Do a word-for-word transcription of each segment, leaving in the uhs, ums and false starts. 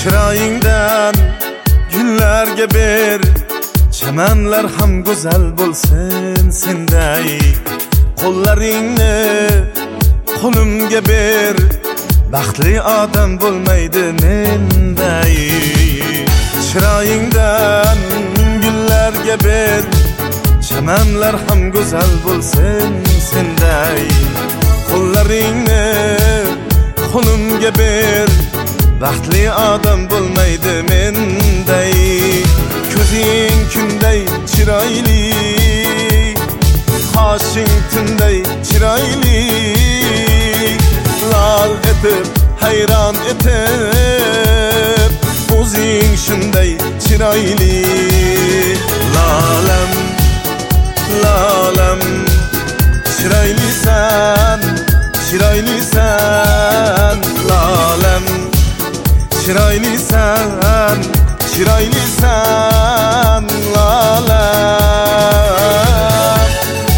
Chiroyingdan gullarga ber, chamanlar ham go'zal bo'lsin senday. Qo'llaringni qo'limga ber, baxtli odam bo'lmaydi menday. Chiroyingdan gullarga ber, chamanlar ham go'zal bo'lsin senday. Qo'llaringni qo'limga ber, baxtli odam bo'lmaydi menday. Ko'zing kunday chiroyli, qoshing tunday chiroyli, lol etib hayron etib, o'zing shunday chiroyli. Lolam lolam chiroylisan, chiroylisan, lolam chiroylisan, chiroylisan, lolam.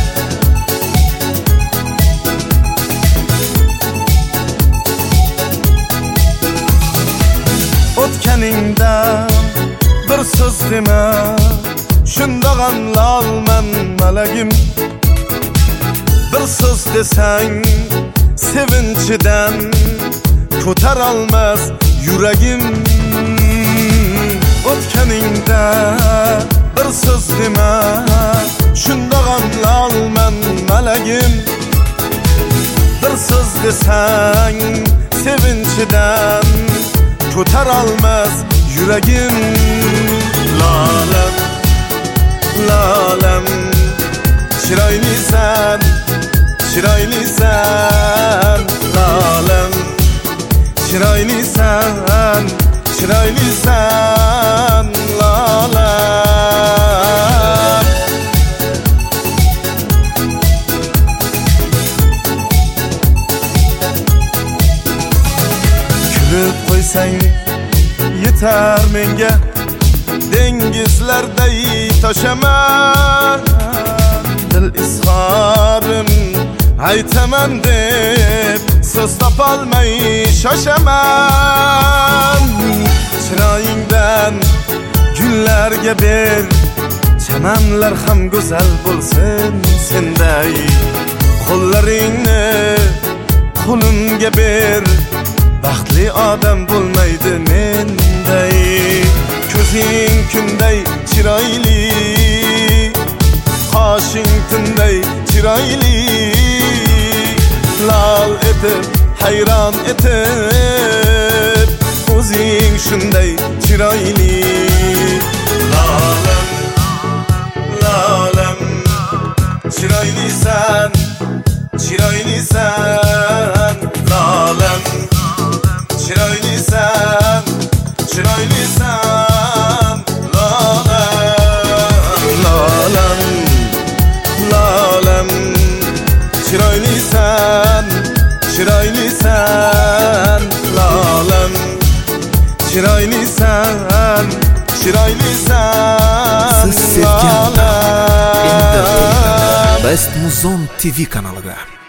O'tganingda bir so'z dema, shundag'am lolman malagim. Bir so'z desang sevinchidan ko'tar olmas yuragim. O'tganingda bir so'z dema, shundag'am lolman malagim. Bir so'z desang sevinchidan ko'tar olmas yuragim. Lolam lolam chiroylisan, chiroylisan, lolam chiroylisan, chiroylisan, lolam. Kulib qo'ysang yetar menga, dengizlarday toshaman. Dil izhorim aytaman deb so'z topolmay shoshaman. Chiroyingdan gullarga ber, chamanlar ham go'zal bo'lsin senday. Qo'llaringni qo'limga ber, baxtli odam bo'lmaydi menday. Ko'zing kunday chiroyli, qoshing tunday chiroyli, lol etib hayron etib, o'zing shunday chiroyli. Lolam lolam chiroylisan, chiroylisan, lolam chiroylisan, chiroylisan, lolam lolam lolam chiroylisan, chiroylisan, lolam chiroylisan, chiroylisan. Siz sevgan endi Best Muzon T V kanalida.